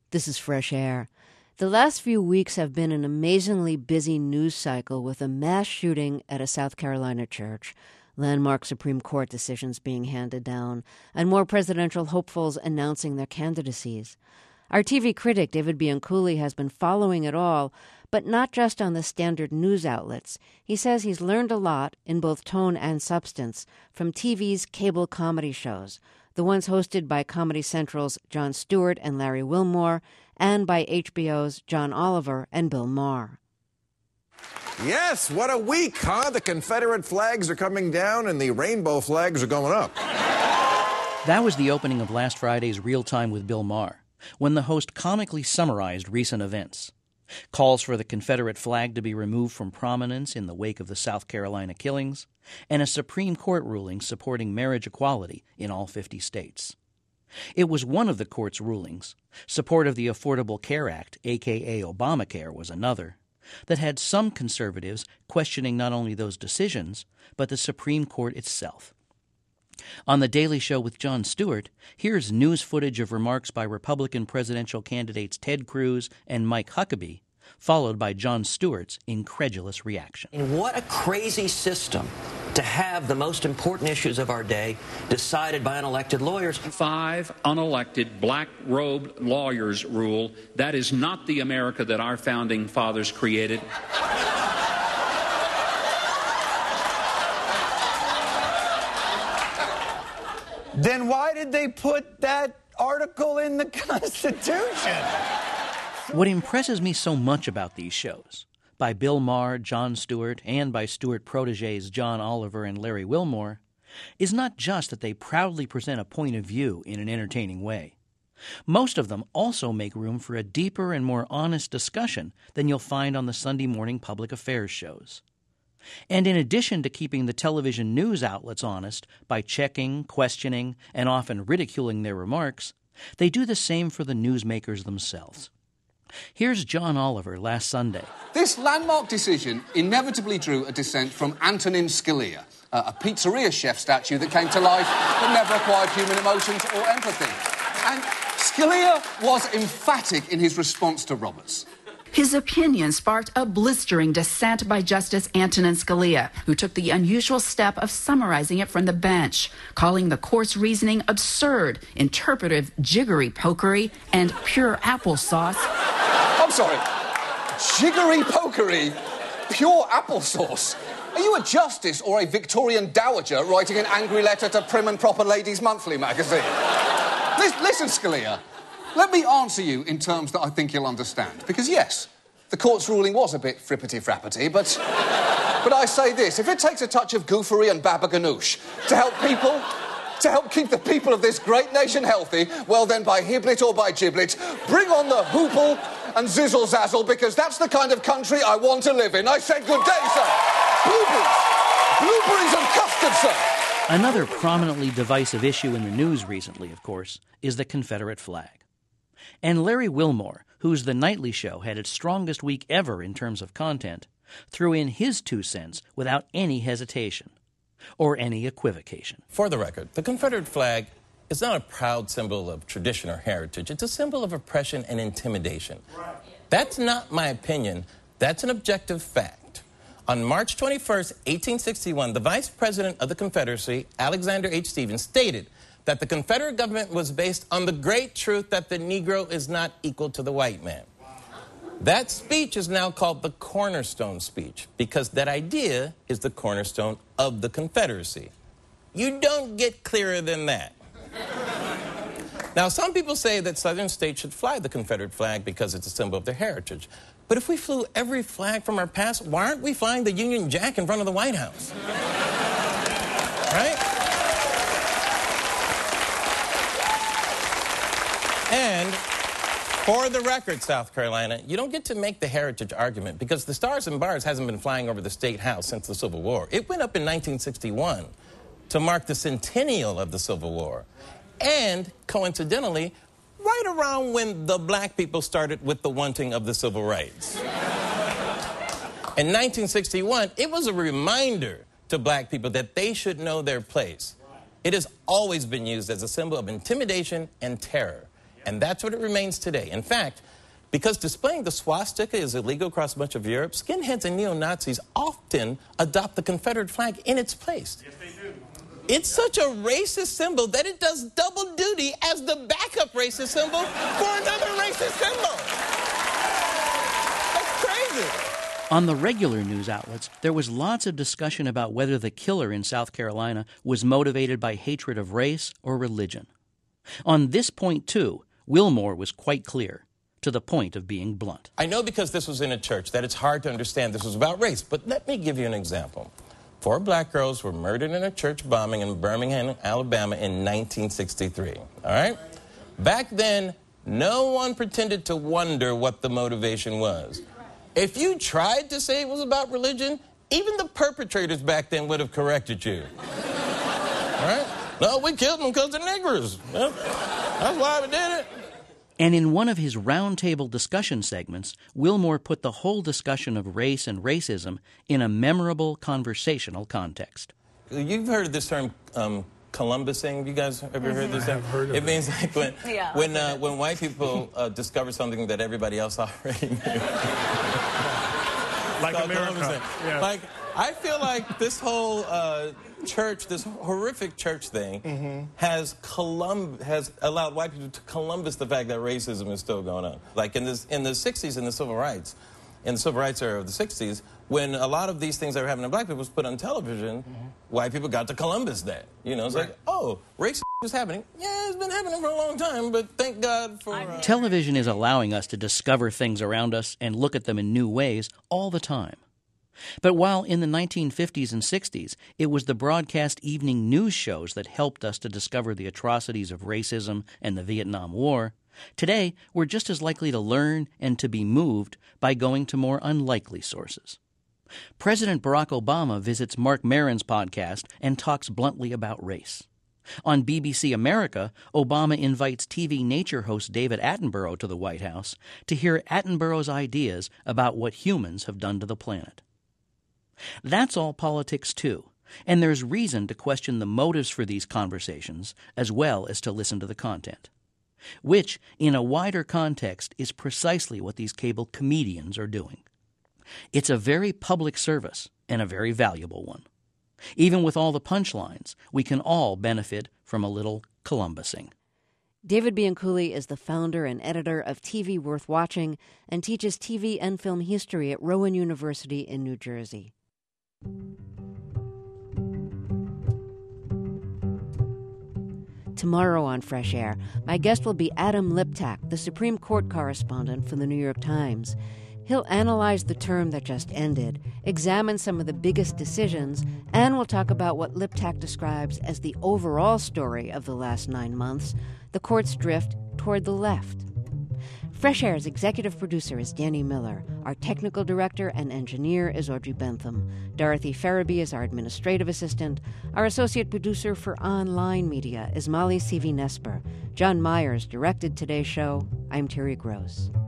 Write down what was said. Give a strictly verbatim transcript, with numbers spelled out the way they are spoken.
This is Fresh Air. The last few weeks have been an amazingly busy news cycle with a mass shooting at a South Carolina church, landmark Supreme Court decisions being handed down, and more presidential hopefuls announcing their candidacies. Our T V critic, David Bianculli, has been following it all, but not just on the standard news outlets. He says he's learned a lot, in both tone and substance, from T V's cable comedy shows, the ones hosted by Comedy Central's Jon Stewart and Larry Wilmore, and by H B O's John Oliver and Bill Maher. Yes, what a week, huh? The Confederate flags are coming down and the rainbow flags are going up. That was the opening of last Friday's Real Time with Bill Maher, when the host comically summarized recent events. Calls for the Confederate flag to be removed from prominence in the wake of the South Carolina killings, and a Supreme Court ruling supporting marriage equality in all fifty states. It was one of the court's rulings, support of the Affordable Care Act, aka Obamacare, was another, that had some conservatives questioning not only those decisions, but the Supreme Court itself. On The Daily Show with Jon Stewart, here's news footage of remarks by Republican presidential candidates Ted Cruz and Mike Huckabee, followed by Jon Stewart's incredulous reaction. And what a crazy system to have the most important issues of our day decided by unelected lawyers. Five unelected, black-robed lawyers rule. That is not the America that our founding fathers created. Then why did they put that article in the Constitution? What impresses me so much about these shows, by Bill Maher, Jon Stewart, and by Stewart protégés John Oliver and Larry Wilmore, is not just that they proudly present a point of view in an entertaining way. Most of them also make room for a deeper and more honest discussion than you'll find on the Sunday morning public affairs shows. And in addition to keeping the television news outlets honest by checking, questioning, and often ridiculing their remarks, they do the same for the newsmakers themselves. Here's John Oliver last Sunday. This landmark decision inevitably drew a dissent from Antonin Scalia, uh, a pizzeria chef statue that came to life but never acquired human emotions or empathy. And Scalia was emphatic in his response to Roberts. His opinion sparked a blistering dissent by Justice Antonin Scalia, who took the unusual step of summarizing it from the bench, calling the court's reasoning absurd, interpretive jiggery-pokery, and pure applesauce. I'm sorry, jiggery-pokery, pure applesauce? Are you a justice or a Victorian dowager writing an angry letter to Prim and Proper Ladies Monthly magazine? Listen, Scalia. Let me answer you in terms that I think you'll understand. Because, yes, the court's ruling was a bit frippity-frappity, but... but I say this, if it takes a touch of goofery and baba ganoush to help people... to help keep the people of this great nation healthy, well then, by Hiblet or by Giblet, bring on the hoople and zizzle-zazzle, because that's the kind of country I want to live in. I said good day, sir. Blueberries. Blueberries and custard, sir. Another prominently divisive issue in the news recently, of course, is the Confederate flag. And Larry Wilmore, whose The Nightly Show had its strongest week ever in terms of content, threw in his two cents without any hesitation or any equivocation. For the record, the Confederate flag is not a proud symbol of tradition or heritage. It's a symbol of oppression and intimidation. That's not my opinion. That's an objective fact. On March twenty-first, eighteen sixty-one, the Vice President of the Confederacy, Alexander H. Stephens, stated that the Confederate government was based on the great truth that the Negro is not equal to the white man. That speech is now called the Cornerstone Speech, because that idea is the cornerstone of the Confederacy. You don't get clearer than that. Now, some people say that Southern states should fly the Confederate flag because it's a symbol of their heritage. But if we flew every flag from our past, why aren't we flying the Union Jack in front of the White House? Right? And for the record, South Carolina, you don't get to make the heritage argument because the Stars and Bars hasn't been flying over the State House since the Civil War. It went up in nineteen sixty-one to mark the centennial of the Civil War. And, coincidentally, right around when the black people started with the wanting of the civil rights. In nineteen sixty-one, it was a reminder to black people that they should know their place. It has always been used as a symbol of intimidation and terror. And that's what it remains today. In fact, because displaying the swastika is illegal across much of Europe, skinheads and neo-Nazis often adopt the Confederate flag in its place. Yes, they do. It's such a racist symbol that it does double duty as the backup racist symbol for another racist symbol. That's crazy. On the regular news outlets, there was lots of discussion about whether the killer in South Carolina was motivated by hatred of race or religion. On this point, too, Wilmore was quite clear, to the point of being blunt. I know because this was in a church that it's hard to understand this was about race, but let me give you an example. Four black girls were murdered in a church bombing in Birmingham, Alabama in nineteen sixty-three, all right? Back then, no one pretended to wonder what the motivation was. If you tried to say it was about religion, even the perpetrators back then would have corrected you. All right? No, we killed them because they're niggers. Well, that's why we did it. And in one of his roundtable discussion segments, Wilmore put the whole discussion of race and racism in a memorable conversational context. You've heard this term, um, Columbusing. You guys ever heard this term? I've heard of it. It means like when, yeah. when, uh, when white people uh, discover something that everybody else already knew. Like America. Yeah. Like, I feel like this whole uh, church, this horrific church thing, mm-hmm. has Colum- has allowed white people to Columbus the fact that racism is still going on. Like in, this, in the sixties, in the civil rights, in the civil rights era of the sixties, when a lot of these things that were happening to black people was put on television, mm-hmm. white people got to Columbus that. You know, it's right. like, oh, racism is happening. Yeah, it's been happening for a long time, but thank God for... Uh... Television is allowing us to discover things around us and look at them in new ways all the time. But while in the nineteen fifties and sixties, it was the broadcast evening news shows that helped us to discover the atrocities of racism and the Vietnam War, today we're just as likely to learn and to be moved by going to more unlikely sources. President Barack Obama visits Marc Maron's podcast and talks bluntly about race. On B B C America, Obama invites T V Nature host David Attenborough to the White House to hear Attenborough's ideas about what humans have done to the planet. That's all politics, too, and there's reason to question the motives for these conversations as well as to listen to the content, which, in a wider context, is precisely what these cable comedians are doing. It's a very public service and a very valuable one. Even with all the punchlines, we can all benefit from a little Columbusing. David Bianculli is the founder and editor of T V Worth Watching and teaches T V and film history at Rowan University in New Jersey. Tomorrow on Fresh Air, my guest will be Adam Liptak, the Supreme Court correspondent for the New York Times. He'll analyze the term that just ended, examine some of the biggest decisions, and we'll talk about what Liptak describes as the overall story of the last nine months, the court's drift toward the left. Fresh Air's executive producer is Danny Miller. Our technical director and engineer is Audrey Bentham. Dorothy Ferraby is our administrative assistant. Our associate producer for online media is Molly Seavey-Nesper. John Myers directed today's show. I'm Terry Gross.